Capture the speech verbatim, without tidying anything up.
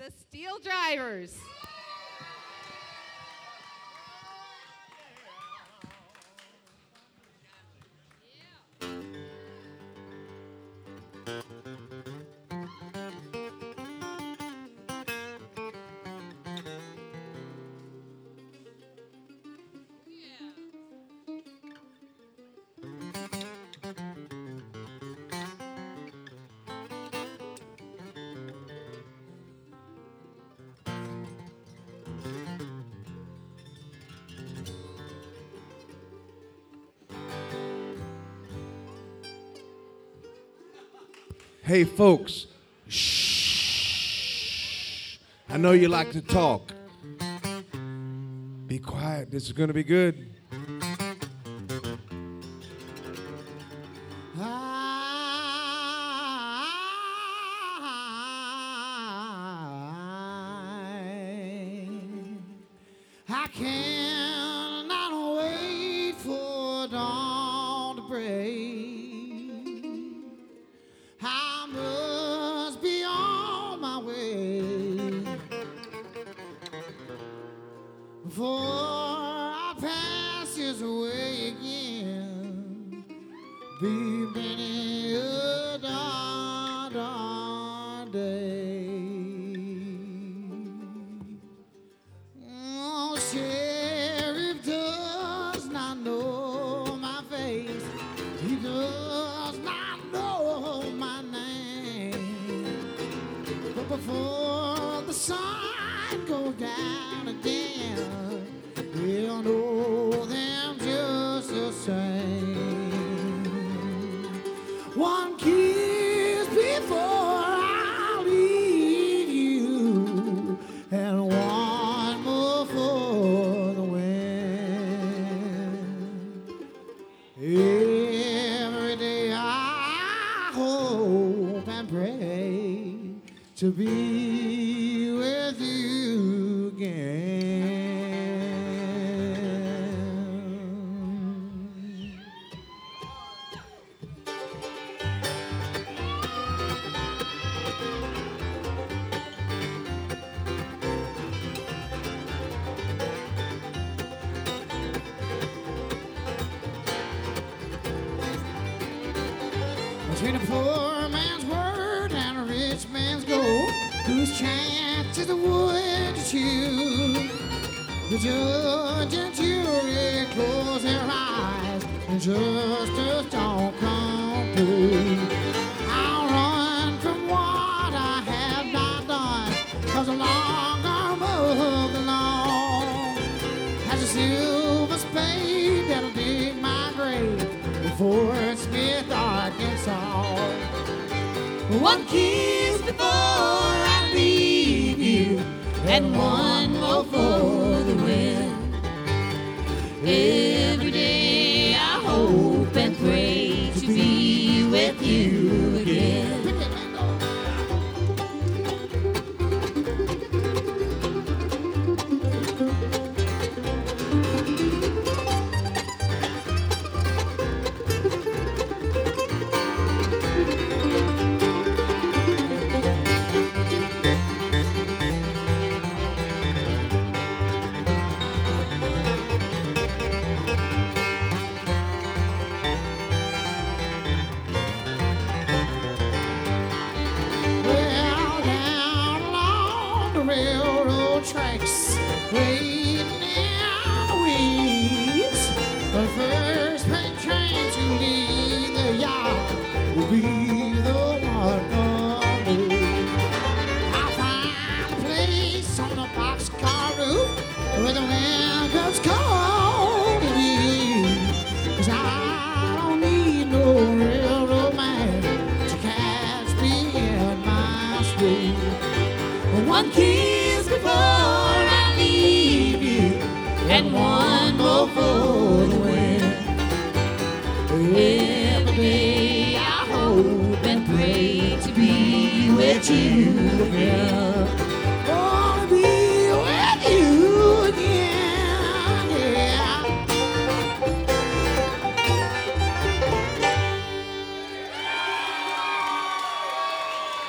the Steel Drivers. Hey, folks, shh. I know you like to talk. Be quiet. This is going to be good. I cannot wait for dawn to break. I must be on my way before I pass this way again. Be many a dark, dark day. Oh, sheriff does not know my face. He does not know my name. But before the sun goes down again, he'll know them just the same. One kiss before I leave you, and one more for the wind. Every day I hope and pray to be with you again. Between a poor man's word and a rich man's gold, whose chance is the wood to choose? The judge and jury close their eyes, and justice don't come through. I'll run from what I have not done, 'cause the long arm of the law has a silver spade that'll dig my grave before Smith, Arkansas. One kiss before I leave you, and one more for the wind. Every day I hope and pray to be with you again. Well, down along the railroad tracks, waiting in the weeds, the first freight train to leave the yard will be the one for me. I'll find a place on the boxcar roof where the wind comes cold to me, 'cause I don't need no railroad man to catch me in my sleep. One kiss before I leave you, and one more for the wind. Every day I hope and pray to be with you again.